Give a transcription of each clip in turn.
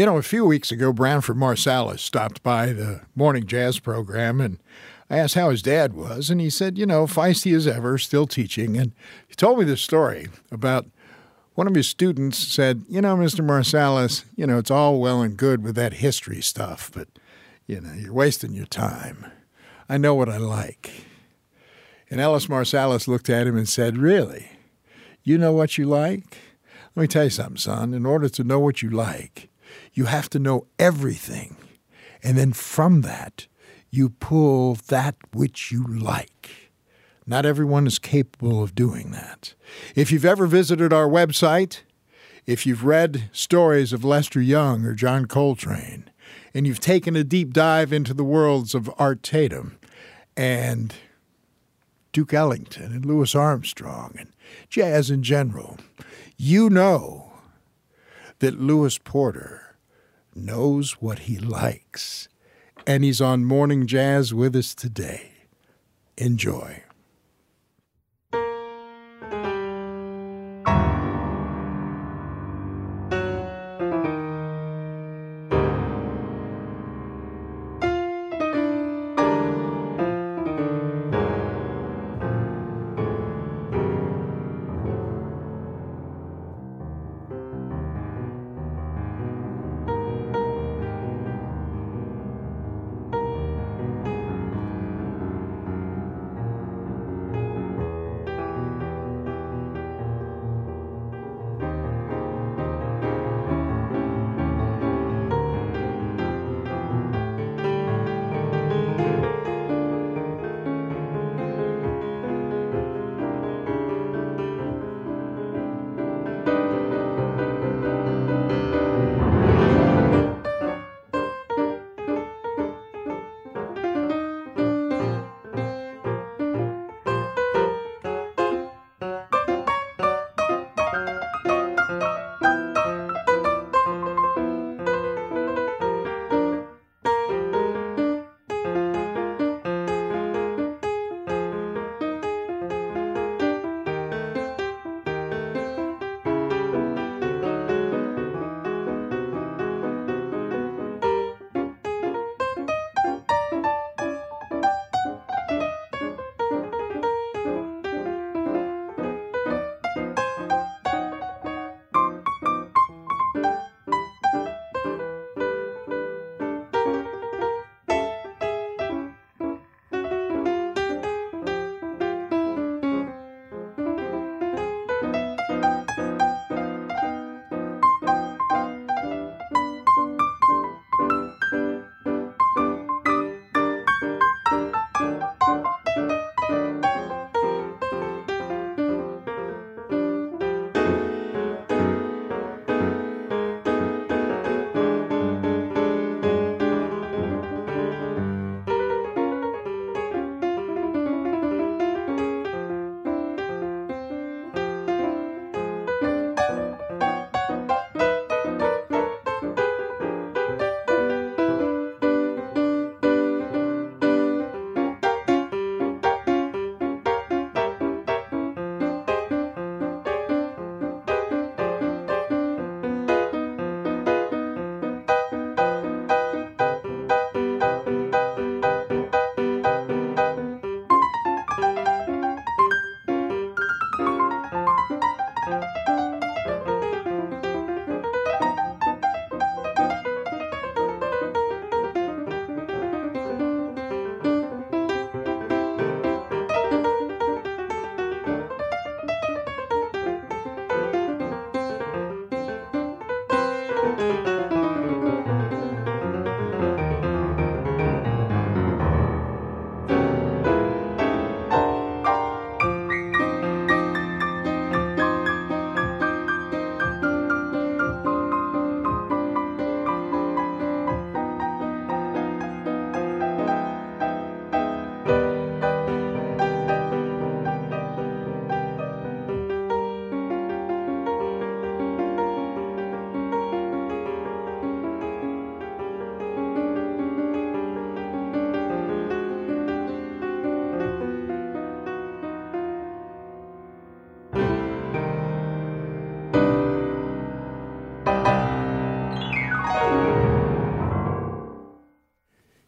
A few weeks ago, Branford Marsalis stopped by the morning jazz program, and I asked how his dad was, and he said, feisty as ever, still teaching. And he told me this story about one of his students said, Mr. Marsalis, it's all well and good with that history stuff, but, you're wasting your time. I know what I like. And Ellis Marsalis looked at him and said, really? You know what you like? Let me tell you something, son. In order to know what you like, you have to know everything. And then from that, you pull that which you like. Not everyone is capable of doing that. If you've ever visited our website, if you've read stories of Lester Young or John Coltrane, and you've taken a deep dive into the worlds of Art Tatum and Duke Ellington and Louis Armstrong and jazz in general, you know that Louis Porter knows what he likes. And he's on Morning Jazz with us today. Enjoy.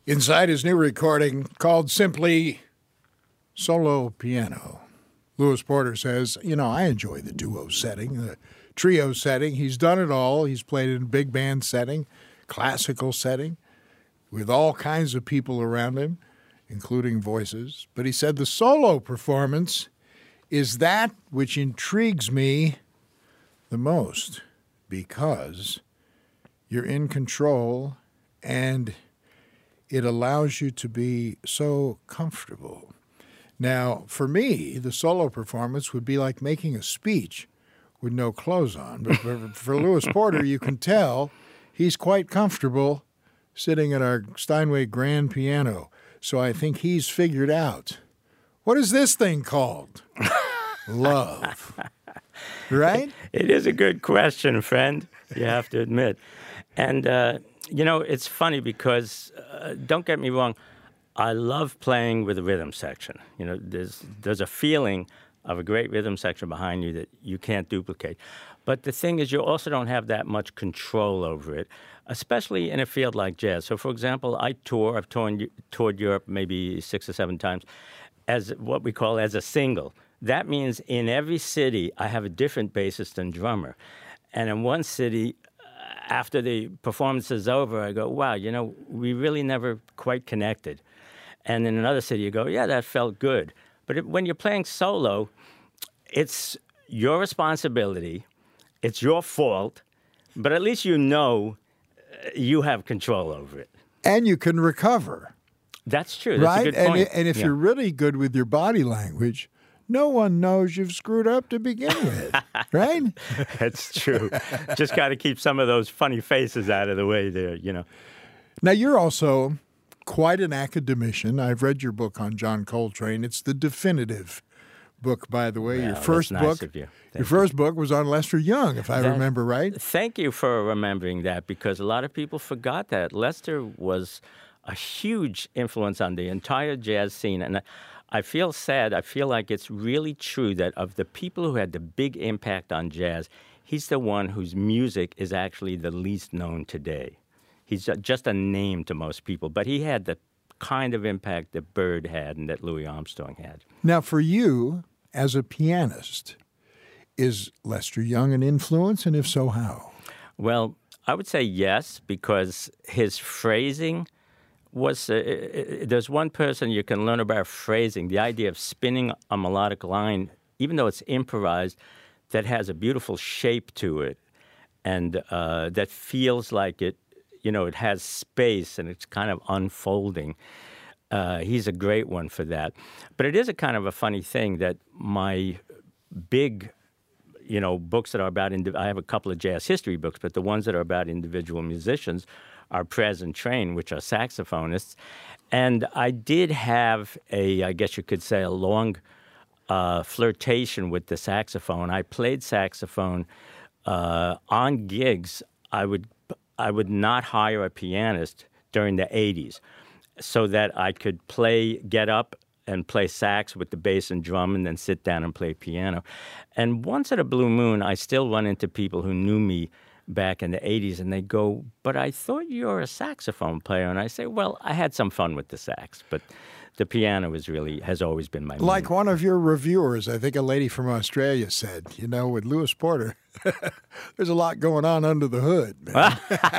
inside his new recording called simply Solo Piano. Lewis Porter says, I enjoy the duo setting, the trio setting. He's done it all. He's played in a big band setting, classical setting, with all kinds of people around him, including voices. But he said the solo performance is that which intrigues me the most because you're in control and it allows you to be so comfortable. Now, for me, the solo performance would be like making a speech with no clothes on. But for Lewis Porter, you can tell he's quite comfortable sitting at our Steinway grand piano. So I think he's figured out, what is this thing called? Love. Right? It is a good question, friend, you have to admit. And, it's funny because, don't get me wrong, I love playing with a rhythm section. There's a feeling of a great rhythm section behind you that you can't duplicate. But the thing is, you also don't have that much control over it, especially in a field like jazz. So, for example, I've toured Europe maybe 6 or 7 times as what we call as a single. That means in every city, I have a different bassist and drummer. And in one city, after the performance is over, I go, wow, we really never quite connected. And in another city, you go, yeah, that felt good. But when you're playing solo, it's your responsibility. It's your fault. But at least you have control over it. And you can recover. That's true. That's right? A good point. And if you're really good with your body language, no one knows you've screwed up to begin with, right? That's true. Just got to keep some of those funny faces out of the way there, Now, you're also quite an academician. I've read your book on John Coltrane. It's the definitive book, by the way. Well, your first that's book, nice of you. your first book was on Lester Young, if I remember right. Thank you for remembering that, because a lot of people forgot that. Lester was a huge influence on the entire jazz scene, and I feel sad. I feel like it's really true that of the people who had the big impact on jazz, he's the one whose music is actually the least known today. He's just a name to most people, but he had the kind of impact that Bird had and that Louis Armstrong had. Now, for you, as a pianist, is Lester Young an influence, and if so, how? Well, I would say yes, because his phrasing was, there's one person you can learn about phrasing, the idea of spinning a melodic line, even though it's improvised, that has a beautiful shape to it and that feels like it has space and it's kind of unfolding. He's a great one for that. But it is a kind of a funny thing that my big, books that are about, I have a couple of jazz history books, but the ones that are about individual musicians are Prez and Train, which are saxophonists. And I did have I guess you could say, a long flirtation with the saxophone. I played saxophone on gigs. I would not hire a pianist during the 80s so that I could get up and play sax with the bass and drum and then sit down and play piano. And once at a blue moon, I still run into people who knew me back in the 80s, and they go, but I thought you were a saxophone player. And I say, well, I had some fun with the sax, but the piano has always been my main. Like one of your reviewers, I think a lady from Australia said, with Lewis Porter, there's a lot going on under the hood, man.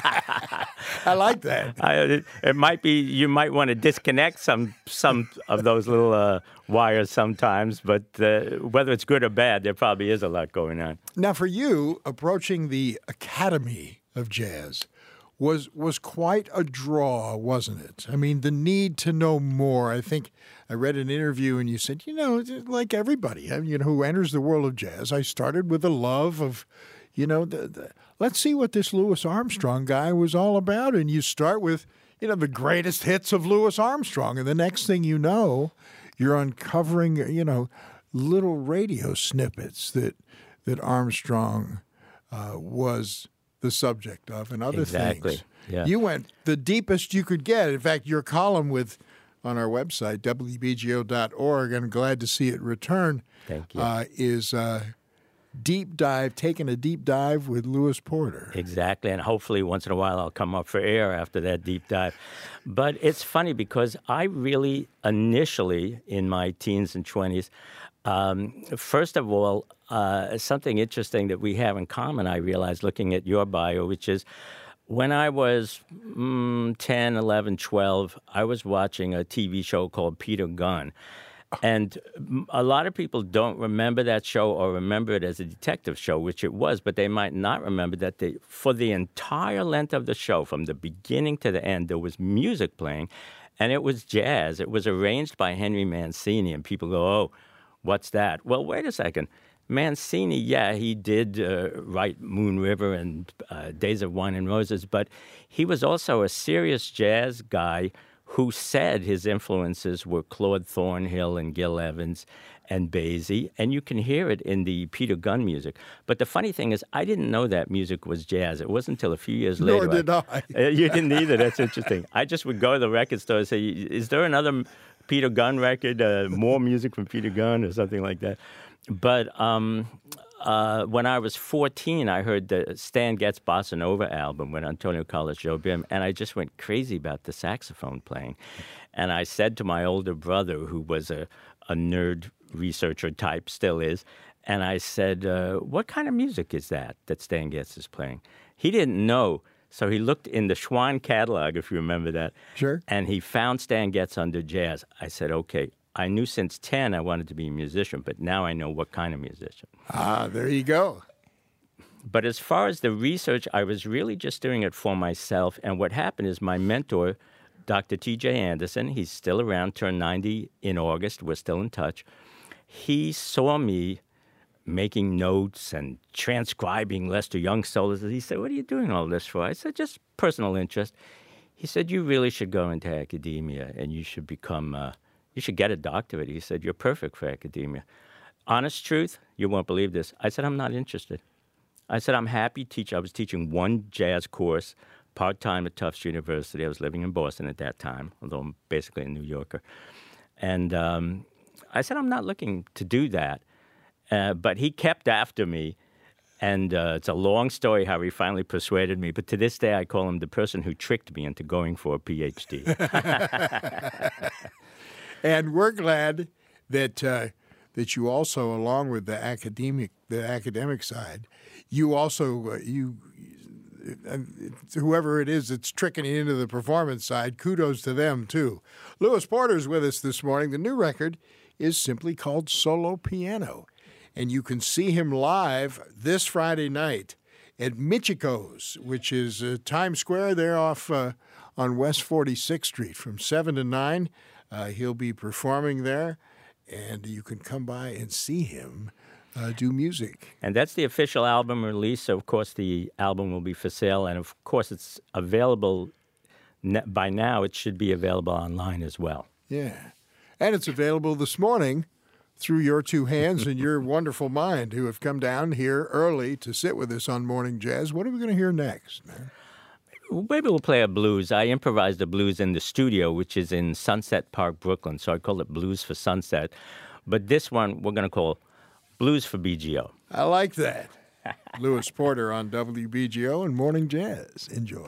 I like that. It might be, you might want to disconnect some of those little wires sometimes, but whether it's good or bad, there probably is a lot going on. Now, for you, approaching the Academy of Jazz was quite a draw, wasn't it? I mean, the need to know more. I think I read an interview and you said, like everybody, who enters the world of jazz, I started with a love of, let's see what this Louis Armstrong guy was all about. And you start with, the greatest hits of Louis Armstrong. And the next thing you know, you're uncovering, little radio snippets that Armstrong was the subject of and other things. Yeah. You went the deepest you could get. In fact, your column on our website, WBGO.org, and glad to see it return, Thank you. is deep dive, taking a deep dive with Lewis Porter. Exactly, and hopefully once in a while I'll come up for air after that deep dive. But it's funny because I really initially, in my teens and 20s, first of all, something interesting that we have in common, I realized looking at your bio, which is when I was 10, 11, 12, I was watching a TV show called Peter Gunn. And a lot of people don't remember that show or remember it as a detective show, which it was, but they might not remember that for the entire length of the show, from the beginning to the end, there was music playing, and it was jazz. It was arranged by Henry Mancini, and people go, oh, what's that? Well, wait a second. Mancini, yeah, he did write Moon River and Days of Wine and Roses, but he was also a serious jazz guy who said his influences were Claude Thornhill and Gil Evans and Basie, and you can hear it in the Peter Gunn music. But the funny thing is, I didn't know that music was jazz. It wasn't until a few years later. Nor did I. You didn't either. That's interesting. I just would go to the record store and say, is there another Peter Gunn record, more music from Peter Gunn or something like that? But when I was 14, I heard the Stan Getz Bossa Nova album with Antonio Carlos Jobim, and I just went crazy about the saxophone playing. And I said to my older brother, who was a nerd researcher type, still is, and I said, what kind of music is that Stan Getz is playing? He didn't know, so he looked in the Schwann catalog, if you remember that. Sure. And he found Stan Getz under jazz. I said, okay. I knew since 10 I wanted to be a musician, but now I know what kind of musician. Ah, there you go. But as far as the research, I was really just doing it for myself. And what happened is my mentor, Dr. T.J. Anderson, he's still around, turned 90 in August. We're still in touch. He saw me making notes and transcribing Lester Young solos. He said, what are you doing all this for? I said, just personal interest. He said, you really should go into academia and you should become... you should get a doctorate. He said, you're perfect for academia. Honest truth, you won't believe this. I said, I'm not interested. I said, I'm happy to teach. I was teaching one jazz course part-time at Tufts University. I was living in Boston at that time, although I'm basically a New Yorker. And I said, I'm not looking to do that. But he kept after me. And it's a long story how he finally persuaded me. But to this day, I call him the person who tricked me into going for a PhD. And we're glad that that you also, along with the academic side, you also whoever it is that's tricking you into the performance side, kudos to them too. Lewis Porter's with us this morning. The new record is simply called Solo Piano, and you can see him live this Friday night at Michiko's, which is Times Square there off on West 46th Street from 7 to 9. He'll be performing there, and you can come by and see him do music. And that's the official album release, so of course the album will be for sale, and of course it's available by now. It should be available online as well. Yeah, and it's available this morning through your two hands and your wonderful mind, who have come down here early to sit with us on Morning Jazz. What are we going to hear next, man? Maybe we'll play a blues. I improvised a blues in the studio, which is in Sunset Park, Brooklyn, so I call it Blues for Sunset. But this one we're going to call Blues for BGO. I like that. Lewis Porter on WBGO and Morning Jazz. Enjoy.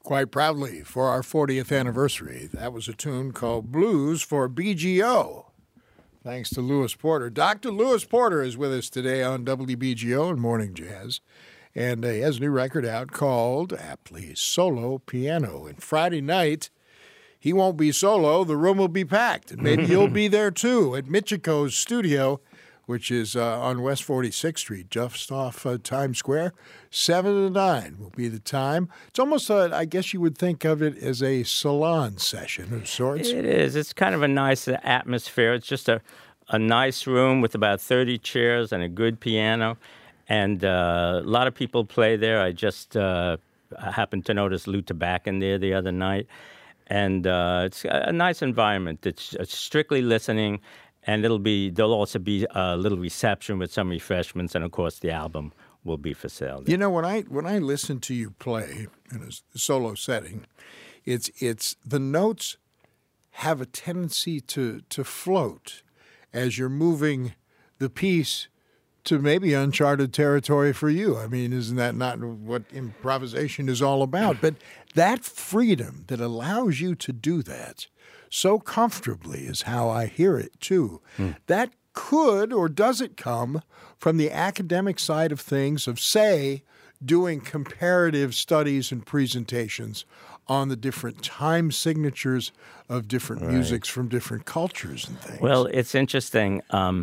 quite proudly for our 40th anniversary. That was a tune called Blues for BGO. Thanks to Lewis Porter. Dr. Lewis Porter is with us today on WBGO and Morning Jazz. And he has a new record out called, aptly, Solo Piano. And Friday night, he won't be solo. The room will be packed. And maybe you'll be there, too, at Michiko's studio, which is on West 46th Street, just off Times Square. 7 to 9 will be the time. It's almost, I guess you would think of it as a salon session of sorts. It is. It's kind of a nice atmosphere. It's just a nice room with about 30 chairs and a good piano. And a lot of people play there. I just happened to notice Lou Tabakin there the other night. And it's a nice environment. It's strictly listening. And there'll also be a little reception with some refreshments, and of course the album will be for sale. You know, when I listen to you play in a solo setting, it's the notes have a tendency to float as you're moving the piece to maybe uncharted territory for you. I mean, isn't that not what improvisation is all about? But that freedom that allows you to do that so comfortably is how I hear it, too. That could, or does it come from the academic side of things of, say, doing comparative studies and presentations on the different time signatures of different musics from different cultures and things? Well, it's interesting.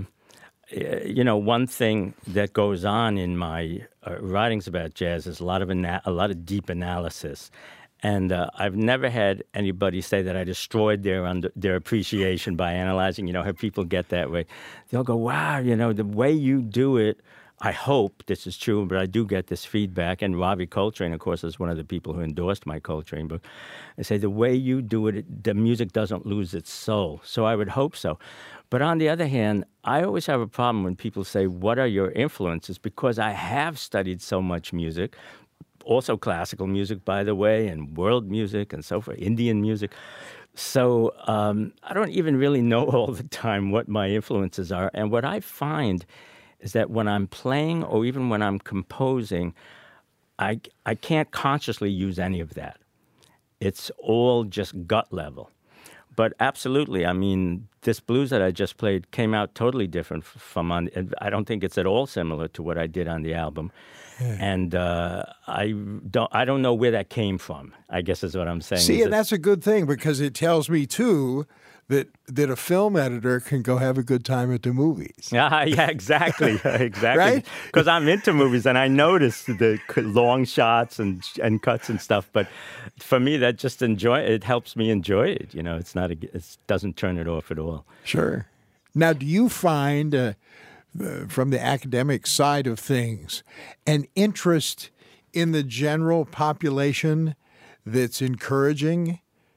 You know, one thing that goes on in my writings about jazz is a lot of deep analysis. And I've never had anybody say that I destroyed their appreciation by analyzing. You know, how people get that way. They'll go, wow, you know, the way you do it, I hope this is true, but I do get this feedback. And Ravi Coltrane, of course, is one of the people who endorsed my Coltrane book. I say, the way you do it, the music doesn't lose its soul. So I would hope so. But on the other hand, I always have a problem when people say, what are your influences? Because I have studied so much music. Also classical music, by the way, and world music and so forth, Indian music. So I don't even really know all the time what my influences are. And what I find is that when I'm playing or even when I'm composing, I can't consciously use any of that. It's all just gut level. But absolutely, I mean, this blues that I just played came out totally different from I don't think it's at all similar to what I did on the album. Yeah. And I don't know where that came from, I guess is what I'm saying. See, and that's a good thing because it tells me, too, that a film editor can go have a good time at the movies. Yeah, exactly. Right? Because I'm into movies and I notice the long shots and cuts and stuff. But for me, that just it helps me enjoy it. You know, it doesn't turn it off at all. Sure. Now, do you find from the academic side of things an interest in the general population that's encouraging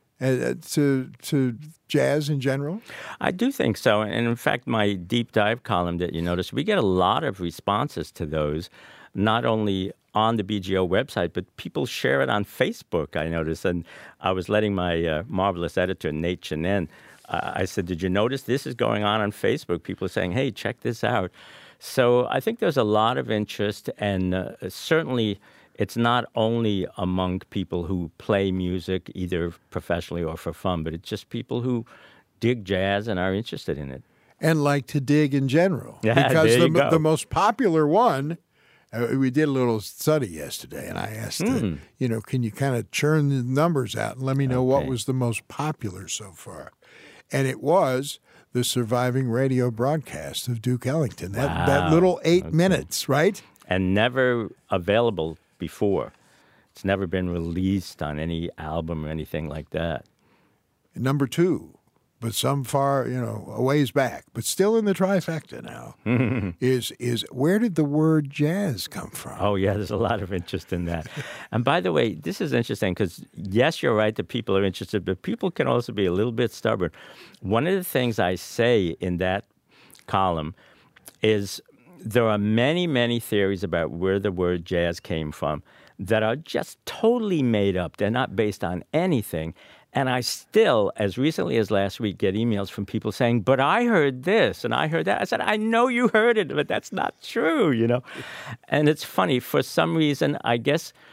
to jazz in general? I do think so. And in fact, my deep dive column that you noticed, we get a lot of responses to those, not only on the BGO website, but people share it on Facebook, I noticed. And I was letting my marvelous editor, Nate Chinen, I said, did you notice this is going on Facebook? People are saying, hey, check this out. So I think there's a lot of interest, and certainly it's not only among people who play music, either professionally or for fun, but it's just people who dig jazz and are interested in it. And like to dig in general. Yeah, because the most popular one, we did a little study yesterday, and I asked, you know, can you kind of churn the numbers out and let me know what was the most popular so far? And it was the surviving radio broadcast of Duke Ellington, that little 8 minutes, right? And never available before. It's never been released on any album or anything like that. Number 2, but some far, you know, a ways back, but still in the trifecta now, is where did the word jazz come from? Oh, yeah, there's a lot of interest in that. And by the way, this is interesting because, yes, you're right that people are interested, but people can also be a little bit stubborn. One of the things I say in that column is there are many, many theories about where the word jazz came from that are just totally made up. They're not based on anything. And I still, as recently as last week, get emails from people saying, but I heard this and I heard that. I said, I know you heard it, but that's not true, you know. And it's funny. For some reason, I guess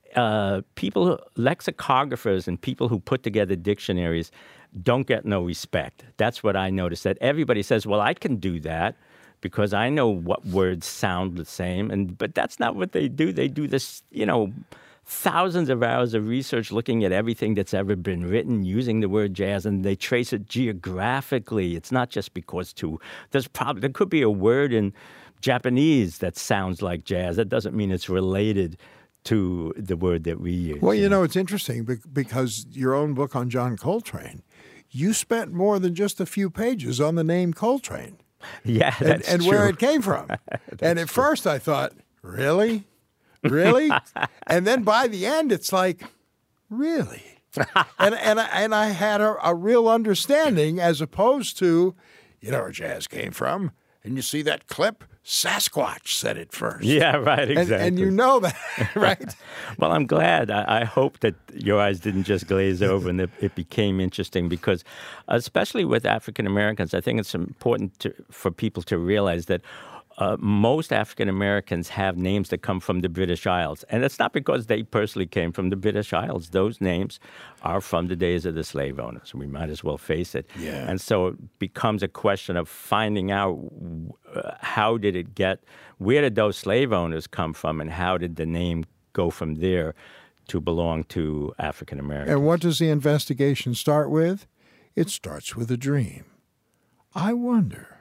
lexicographers and people who put together dictionaries don't get no respect. That's what I noticed, that everybody says, well, I can do that because I know what words sound the same. But that's not what they do. They do this, thousands of hours of research looking at everything that's ever been written using the word jazz, and they trace it geographically. It's not just because there could be a word in Japanese that sounds like jazz. That doesn't mean it's related to the word that we use. Well, it's interesting because your own book on John Coltrane, you spent more than just a few pages on the name Coltrane. Yeah, that's and true. where it came from. And at first I thought, really? Really? And then by the end, it's like, really? and I had a real understanding, as opposed to, where jazz came from. And you see that clip? Sasquatch said it first. Yeah, right, exactly. And you know that, right? Well, I'm glad. I hope that your eyes didn't just glaze over and that it became interesting, because especially with African Americans, I think it's important for people to realize that most African Americans have names that come from the British Isles. And it's not because they personally came from the British Isles. Those names are from the days of the slave owners. We might as well face it. Yeah. And so it becomes a question of finding out where did those slave owners come from, and how did the name go from there to belong to African Americans. And what does the investigation start with? It starts with a dream. I wonder.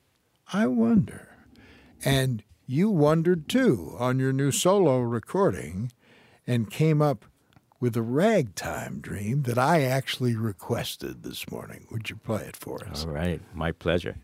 And you wondered, too, on your new solo recording, and came up with a ragtime dream that I actually requested this morning. Would you play it for us? All right. My pleasure.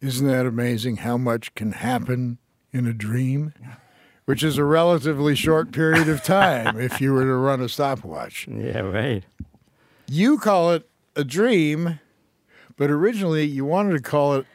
Isn't that amazing how much can happen in a dream? Which is a relatively short period of time if you were to run a stopwatch. Yeah, right. You call it a dream, but originally you wanted to call it...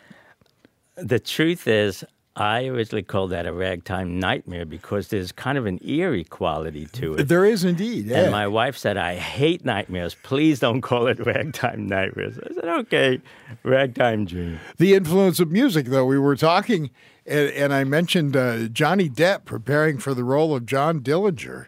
The truth is, I originally called that a ragtime nightmare because there's kind of an eerie quality to it. There is indeed, yeah. And my wife said, I hate nightmares. Please don't call it ragtime nightmares. I said, okay, ragtime dream. The influence of music, though, we were talking, and I mentioned Johnny Depp preparing for the role of John Dillinger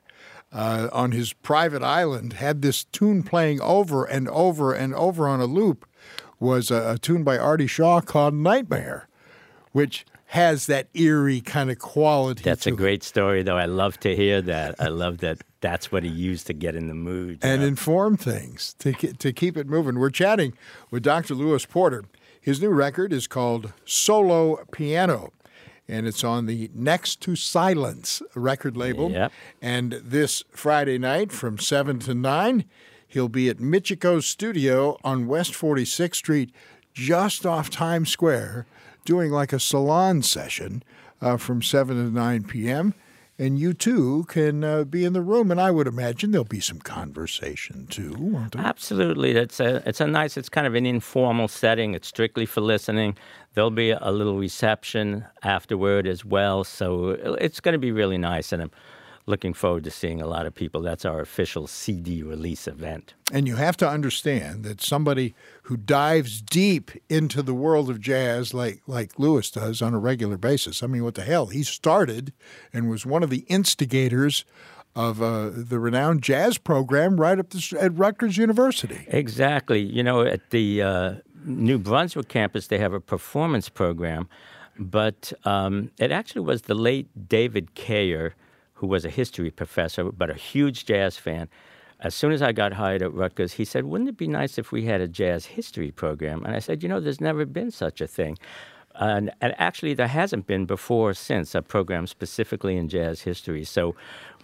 on his private island, had this tune playing over and over and over on a loop, was a tune by Artie Shaw called Nightmare, which has that eerie kind of quality. That's a great story, though. I love to hear that. I love that that's what he used to get in the mood. And inform things, to keep it moving. We're chatting with Dr. Lewis Porter. His new record is called Solo Piano, and it's on the Next to Silence record label. Yep. And this Friday night from 7 to 9, he'll be at Michiko's studio on West 46th Street, just off Times Square, doing like a salon session from 7 to 9 p.m., and you, too, can be in the room. And I would imagine there'll be some conversation, too, won't there? Absolutely. It's kind of an informal setting. It's strictly for listening. There'll be a little reception afterward as well. So it's going to be really nice, and I'm looking forward to seeing a lot of people. That's our official CD release event. And you have to understand that somebody who dives deep into the world of jazz like Lewis does on a regular basis, I mean, what the hell? He started and was one of the instigators of the renowned jazz program right up at Rutgers University. Exactly. You know, at the New Brunswick campus, they have a performance program, but it actually was the late David Kayer, who was a history professor, but a huge jazz fan. As soon as I got hired at Rutgers, he said, wouldn't it be nice if we had a jazz history program? And I said, there's never been such a thing. And actually, there hasn't been before or since a program specifically in jazz history. So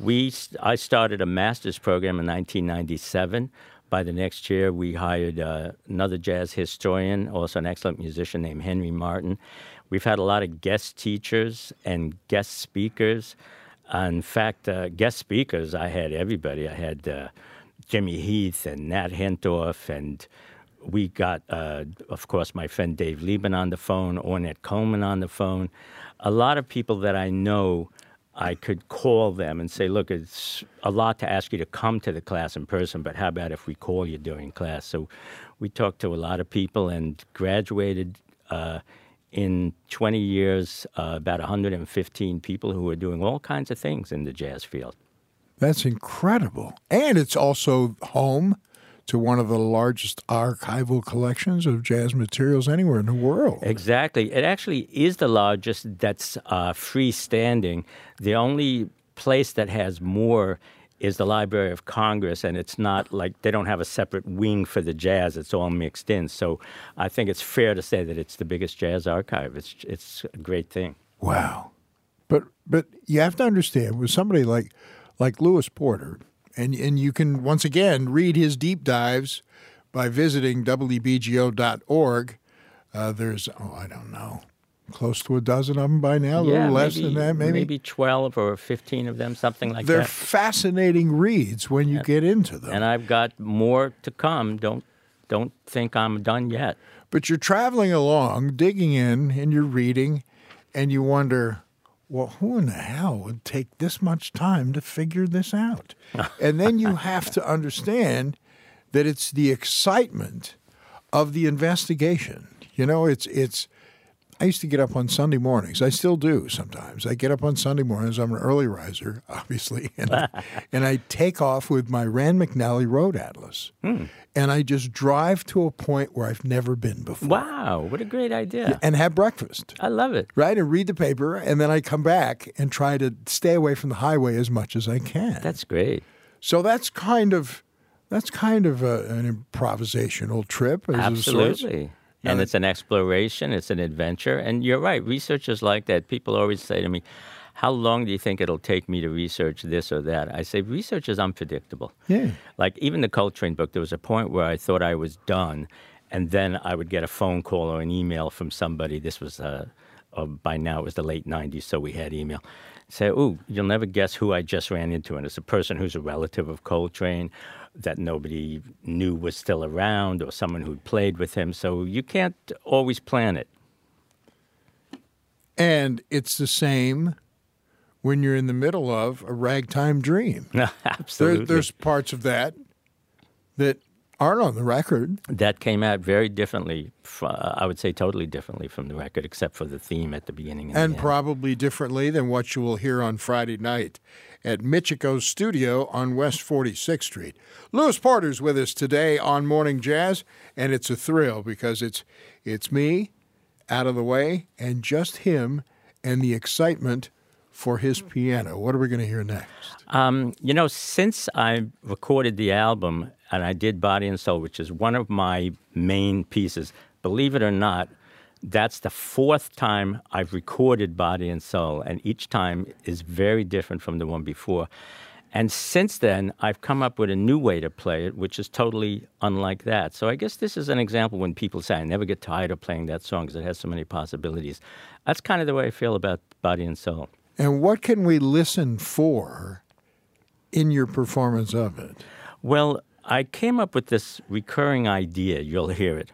I started a master's program in 1997. By the next year, we hired another jazz historian, also an excellent musician named Henry Martin. We've had a lot of guest teachers and guest speakers. In fact, guest speakers, I had everybody. I had Jimmy Heath and Nat Hentorf, and we got, of course, my friend Dave Lieben on the phone, Ornette Coleman on the phone. A lot of people that I know, I could call them and say, look, it's a lot to ask you to come to the class in person, but how about if we call you during class? So we talked to a lot of people and graduated in 20 years, about 115 people who are doing all kinds of things in the jazz field. That's incredible. And it's also home to one of the largest archival collections of jazz materials anywhere in the world. Exactly. It actually is the largest that's freestanding. The only place that has more is the Library of Congress, and it's not like they don't have a separate wing for the jazz. It's all mixed in. So I think it's fair to say that it's the biggest jazz archive. It's a great thing. Wow. But you have to understand, with somebody like Lewis Porter, and you can, once again, read his deep dives by visiting WBGO.org. There's, I don't know, close to a dozen of them by now, a little less than that, maybe? Maybe 12 or 15 of them, something like They're that. fascinating reads when you get into them. And I've got more to come. Don't think I'm done yet. But you're traveling along, digging in, and you're reading, and you wonder, well, who in the hell would take this much time to figure this out? And then you have to understand that it's the excitement of the investigation. It's I used to get up on Sunday mornings. I still do sometimes. I get up on Sunday mornings. I'm an early riser, obviously, and I take off with my Rand McNally Road Atlas. And I just drive to a point where I've never been before. Wow, what a great idea. And have breakfast. I love it. Right, and read the paper, and then I come back and try to stay away from the highway as much as I can. That's great. So that's kind of an improvisational trip. Absolutely. And it's an exploration, it's an adventure. And you're right, researchers like that. People always say to me, how long do you think it'll take me to research this or that? I say, research is unpredictable. Yeah. Like even the Coltrane book, there was a point where I thought I was done. And then I would get a phone call or an email from somebody. This was, by now it was the late 90s, so we had email. Say, ooh, you'll never guess who I just ran into. And it's a person who's a relative of Coltrane that nobody knew was still around, or someone who'd played with him. So you can't always plan it. And it's the same when you're in the middle of a ragtime dream. Absolutely. There's parts of that aren't on the record. That came out very differently, I would say totally differently from the record, except for the theme at the beginning. And probably differently than what you will hear on Friday night at Michiko's studio on West 46th Street. Louis Porter's with us today on Morning Jazz, and it's a thrill because it's me, out of the way, and just him and the excitement for his piano. What are we going to hear next? Since I recorded the album and I did Body and Soul, which is one of my main pieces, believe it or not, that's the fourth time I've recorded Body and Soul, and each time is very different from the one before. And since then, I've come up with a new way to play it, which is totally unlike that. So I guess this is an example when people say, I never get tired of playing that song because it has so many possibilities. That's kind of the way I feel about Body and Soul. And what can we listen for in your performance of it? Well, I came up with this recurring idea. You'll hear it.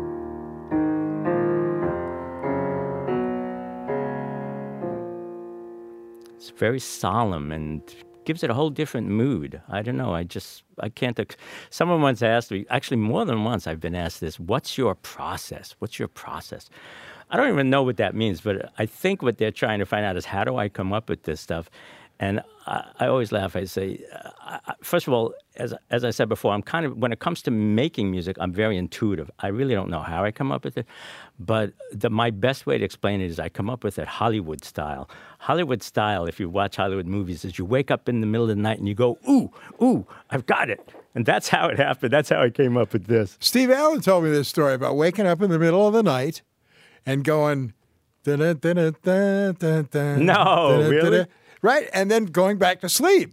It's very solemn and gives it a whole different mood. I don't know. I can't. Someone once asked me, actually more than once I've been asked this, what's your process? What's your process? I don't even know what that means, but I think what they're trying to find out is how do I come up with this stuff? And I always laugh. I say, first of all, as I said before, I'm kind of, when it comes to making music, I'm very intuitive. I really don't know how I come up with it, but my best way to explain it is I come up with it Hollywood style. Hollywood style, if you watch Hollywood movies, is you wake up in the middle of the night and you go, ooh, I've got it. And that's how it happened. That's how I came up with this. Steve Allen told me this story about waking up in the middle of the night and going, no, really? Right, and then going back to sleep.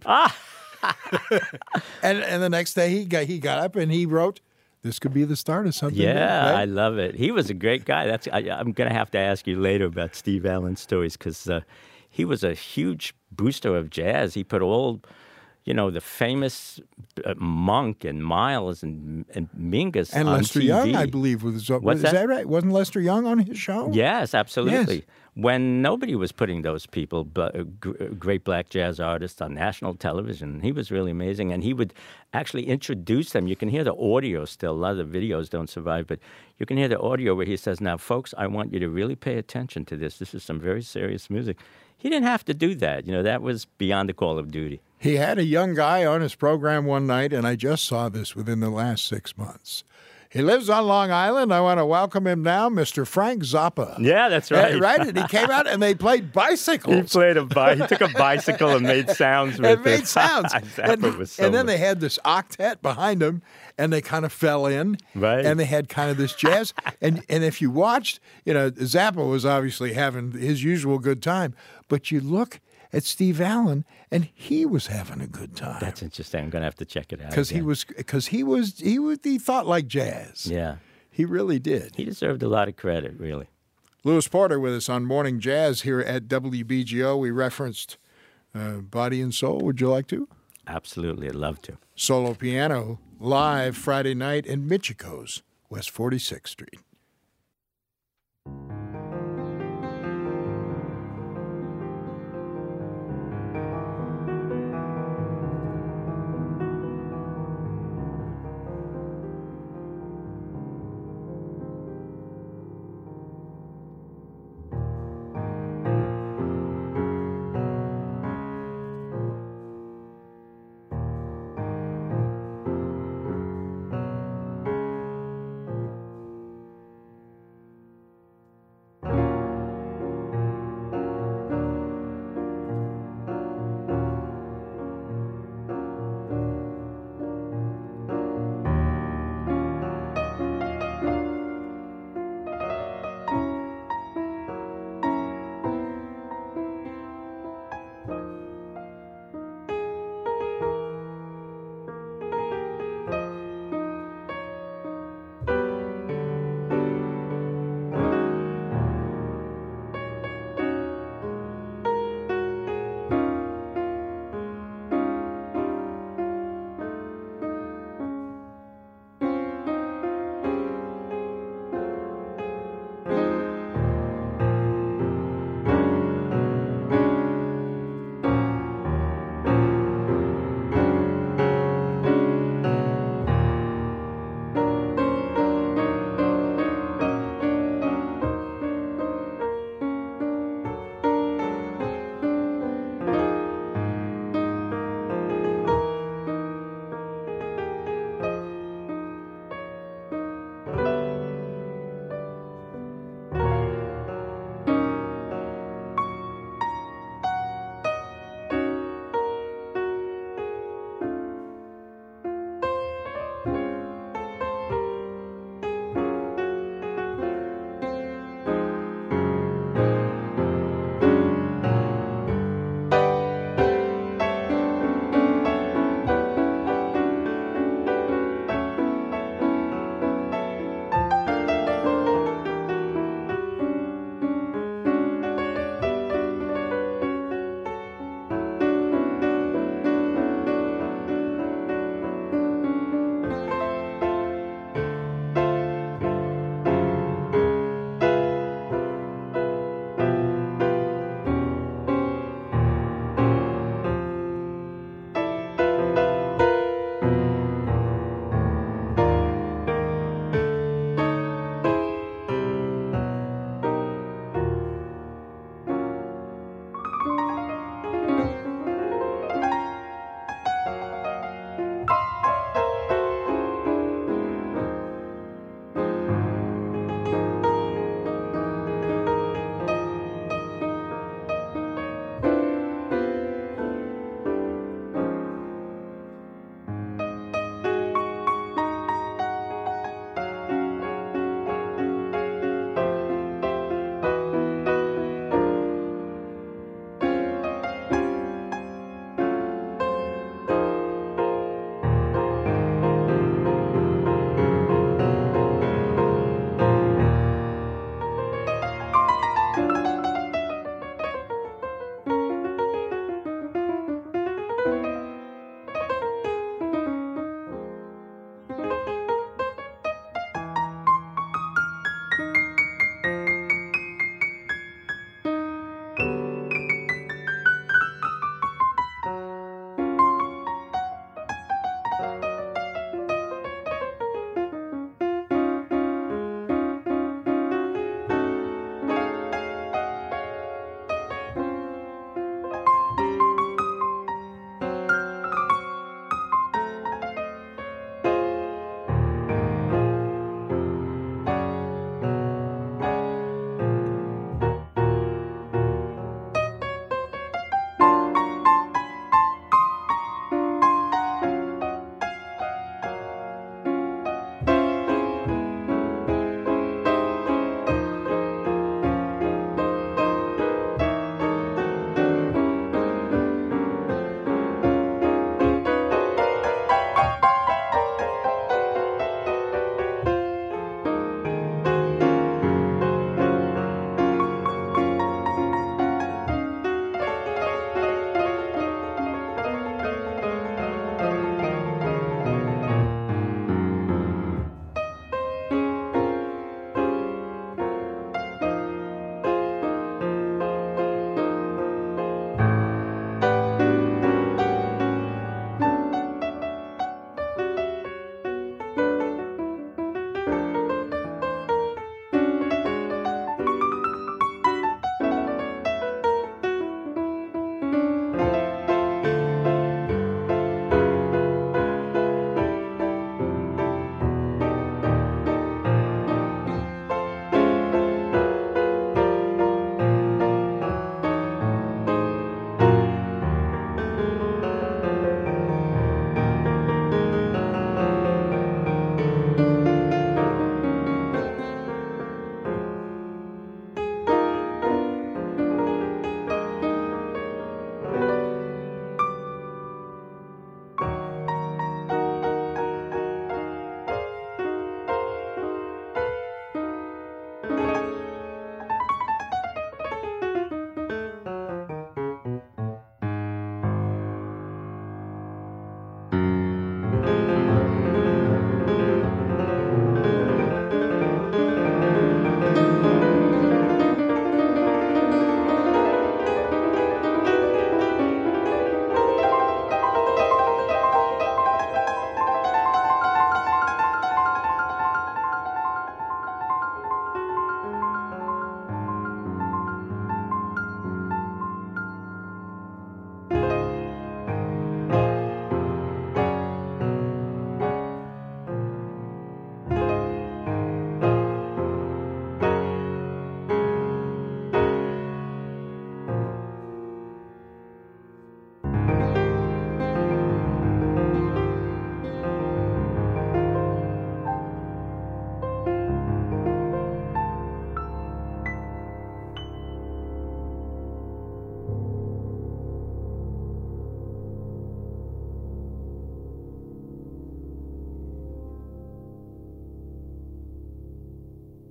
and the next day he got up and he wrote, "This could be the start of something." Yeah, right? I love it. He was a great guy. I'm going to have to ask you later about Steve Allen's stories because he was a huge booster of jazz. He put all, the famous Monk and Miles and Mingus and on Lester TV. Young, I believe, was. What's is that right? Wasn't Lester Young on his show? Yes, absolutely. Yes. When nobody was putting those people, great black jazz artists, on national television, he was really amazing. And he would actually introduce them. You can hear the audio still. A lot of the videos don't survive, but you can hear the audio where he says, now, folks, I want you to really pay attention to this. This is some very serious music. He didn't have to do that. That was beyond the call of duty. He had a young guy on his program one night, and I just saw this within the last 6 months. He lives on Long Island. I want to welcome him now, Mr. Frank Zappa. Yeah, that's right. Right? And he came out and they played bicycles. He took a bicycle and made sounds with it. It made sounds. And then they had this octet behind him, and they kind of fell in. Right. And they had kind of this jazz. and if you watched, Zappa was obviously having his usual good time. But you look at Steve Allen, and he was having a good time. That's interesting. I'm going to have to check it out. Because he thought like jazz. Yeah. He really did. He deserved a lot of credit, really. Louis Porter with us on Morning Jazz here at WBGO. We referenced Body and Soul. Would you like to? Absolutely. I'd love to. Solo piano live Friday night in Michiko's, West 46th Street.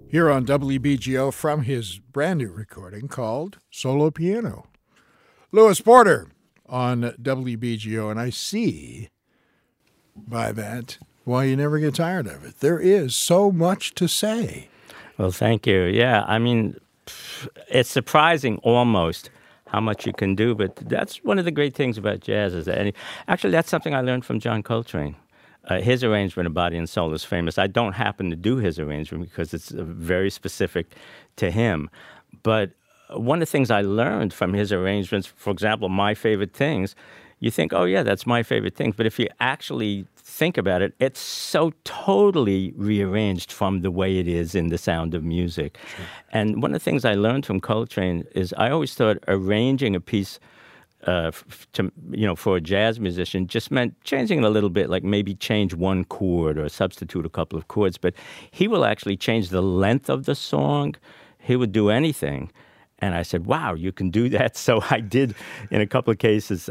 Here on WBGO from his brand new recording called Solo Piano. Louis Porter on WBGO, and I see by that why you never get tired of it. There is so much to say. Well, thank you. Yeah, I mean, it's surprising almost how much you can do, but that's one of the great things about jazz is that, actually, that's something I learned from John Coltrane. His arrangement of Body and Soul is famous. I don't happen to do his arrangement because it's very specific to him. But one of the things I learned from his arrangements, for example, My Favorite Things, you think, oh, yeah, that's my favorite things. But if you actually think about it, it's so totally rearranged from the way it is in The Sound of Music. Sure. And one of the things I learned from Coltrane is I always thought arranging a piece for a jazz musician just meant changing it a little bit, like maybe change one chord or substitute a couple of chords. But he will actually change the length of the song. He would do anything. And I said, wow, you can do that. So I did in a couple of cases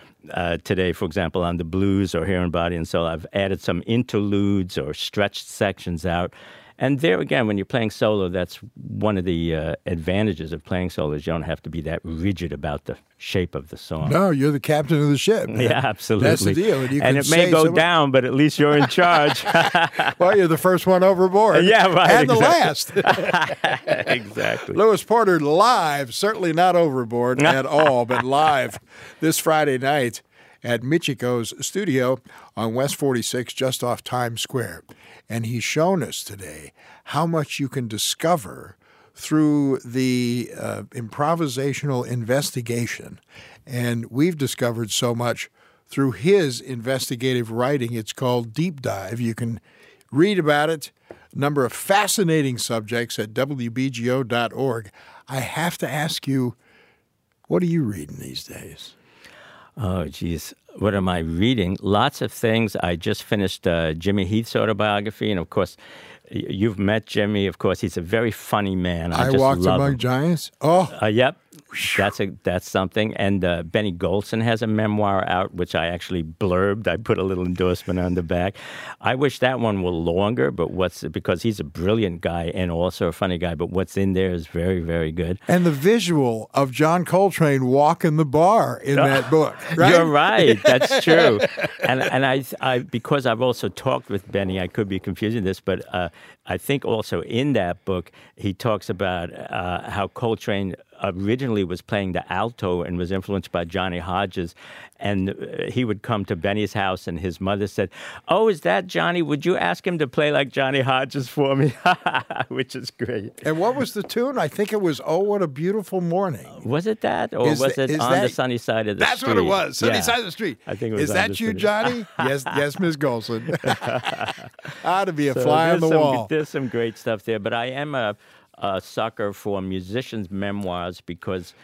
today, for example, on the blues or here in Body and Soul, I've added some interludes or stretched sections out. And there again, when you're playing solo, that's one of the advantages of playing solo is you don't have to be that rigid about the shape of the song. No, you're the captain of the ship. Yeah, absolutely. That's the deal. And it may go down, but at least you're in charge. Well, you're the first one overboard. Yeah, right. And exactly. the last. Exactly. Louis Porter live, certainly not overboard at all, but live this Friday night at Michiko's studio on West 46, just off Times Square. And he's shown us today how much you can discover through the improvisational investigation. And we've discovered so much through his investigative writing. It's called Deep Dive. You can read about it, a number of fascinating subjects at WBGO.org. I have to ask you, what are you reading these days? Oh, geez. What am I reading? Lots of things. I just finished Jimmy Heath's autobiography. And, of course, you've met Jimmy. Of course, he's a very funny man. I Walked Among Giants? Oh. Yep. That's something. And Benny Golson has a memoir out, which I actually blurbed. I put a little endorsement on the back. I wish that one were longer, but because he's a brilliant guy and also a funny guy, but what's in there is very, very good. And the visual of John Coltrane walking the bar in that book, right? You're right. That's true. And I because I've also talked with Benny, I could be confusing this, but I think also in that book, he talks about how Coltrane originally was playing the alto and was influenced by Johnny Hodges. And he would come to Benny's house and his mother said, oh, is that Johnny? Would you ask him to play like Johnny Hodges for me? Which is great. And what was the tune? I think it was Oh, What a Beautiful Morning. Was it that? Or was it On the Sunny Side of the Street? That's what it was. Sunny Side of the Street. I think it was. Is that you, Johnny? Yes, Ms. Golson. Ought to be a fly on the wall. There's some great stuff there. But I am a sucker for musicians' memoirs because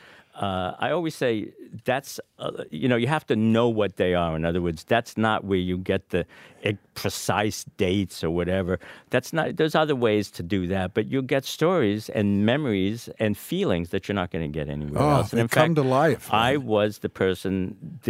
I always say that's, you have to know what they are. In other words, that's not where you get the precise dates or whatever. That's not. There's other ways to do that, but you'll get stories and memories and feelings that you're not going to get anywhere else. And in fact, come to life. I was the person,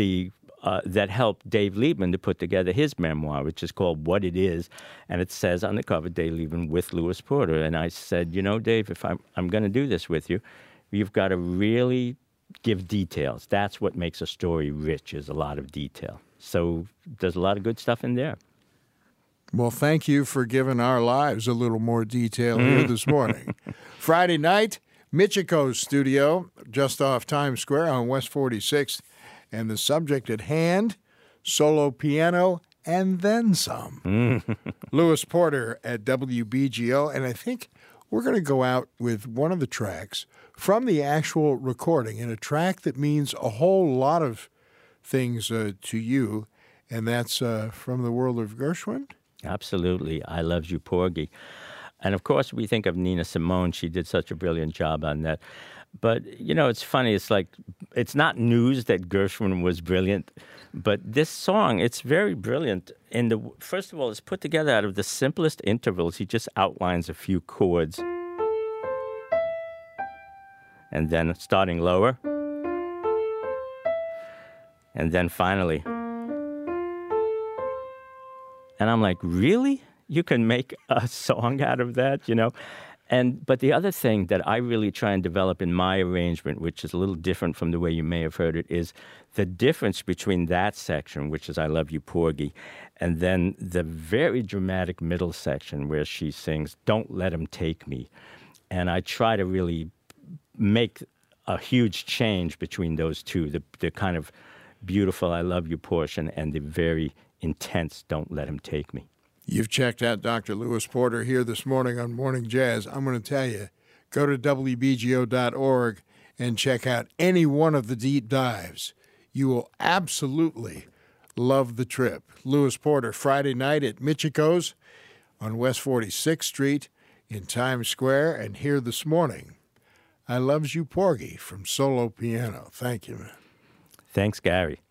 that helped Dave Liebman to put together his memoir, which is called What It Is. And it says on the cover, Dave Liebman with Louis Porter. And I said, Dave, if I'm going to do this with you, you've got to really give details. That's what makes a story rich, is a lot of detail. So there's a lot of good stuff in there. Well, thank you for giving our lives a little more detail here this morning. Friday night, Michiko's studio, just off Times Square on West 46th. And the subject at hand, solo piano and then some. Louis Porter at WBGO. And I think we're going to go out with one of the tracks from the actual recording, and a track that means a whole lot of things to you, and that's from the world of Gershwin. Absolutely. I Love You, Porgy. And, of course, we think of Nina Simone. She did such a brilliant job on that. But, it's funny. It's like, it's not news that Gershwin was brilliant, but this song, it's very brilliant. And first of all, it's put together out of the simplest intervals. He just outlines a few chords. And then starting lower. And then finally. And I'm like, really? You can make a song out of that, But the other thing that I really try and develop in my arrangement, which is a little different from the way you may have heard it, is the difference between that section, which is I Love You, Porgy, and then the very dramatic middle section where she sings Don't Let Him Take Me. And I try to really make a huge change between those two, the kind of beautiful I Love You portion and the very intense Don't Let Him Take Me. You've checked out Dr. Louis Porter here this morning on Morning Jazz. I'm going to tell you, go to WBGO.org and check out any one of the deep dives. You will absolutely love the trip. Louis Porter, Friday night at Michiko's on West 46th Street in Times Square. And here this morning, I Loves You, Porgy from Solo Piano. Thank you, man. Thanks, Gary.